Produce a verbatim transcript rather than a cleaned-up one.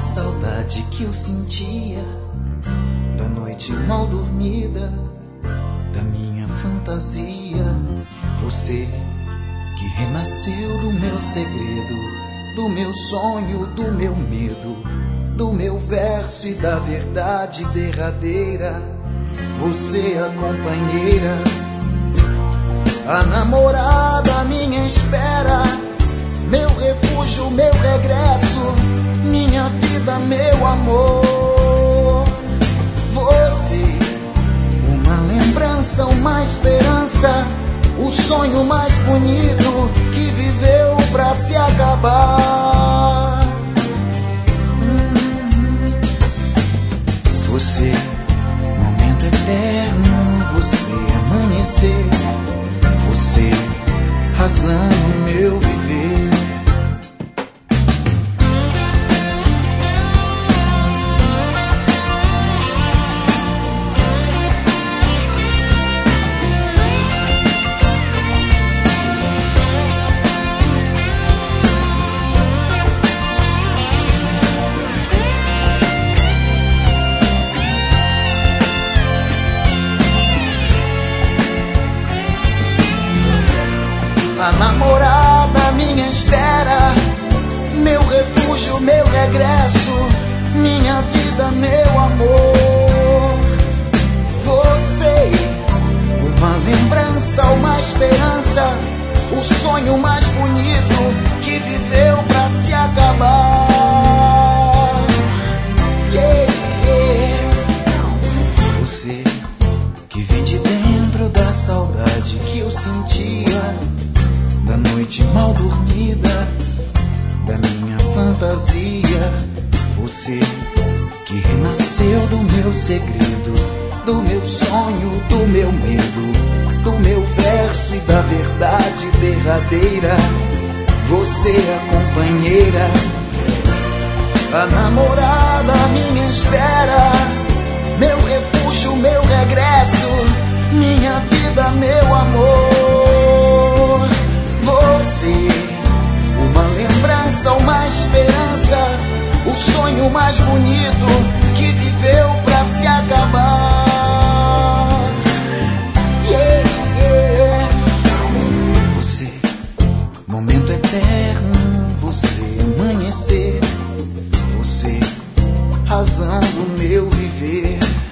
saudade que eu sentia, da noite mal dormida, da minha fantasia. Você que renasceu do meu segredo, do meu sonho, do meu medo, do meu verso e da verdade derradeira. Você a companheira, a namorada à minha espera, meu refúgio, meu regresso, minha vida, meu amor. Você, uma lembrança, uma esperança, o sonho mais bonito que viveu pra se acabar. Você, momento eterno, você amanhecer, você, razão do meu viver. A namorada à minha espera, meu refúgio, meu regresso, minha vida, meu amor. Você, uma lembrança, uma esperança, o sonho mais bonito que viveu pra se acabar. Yeah, yeah. Você que vem de dentro da saudade que eu sentia, da noite mal dormida, da minha fantasia. Você que renasceu do meu segredo, do meu sonho, do meu medo, do meu verso e da verdade derradeira. Você a companheira, a namorada à minha espera, meu refúgio, meu regresso, minha vida, meu amor. Você, uma lembrança, uma esperança, o sonho mais bonito que viveu pra se acabar. Yeah, yeah. Você, momento eterno, você amanhecer, você, razão do meu viver.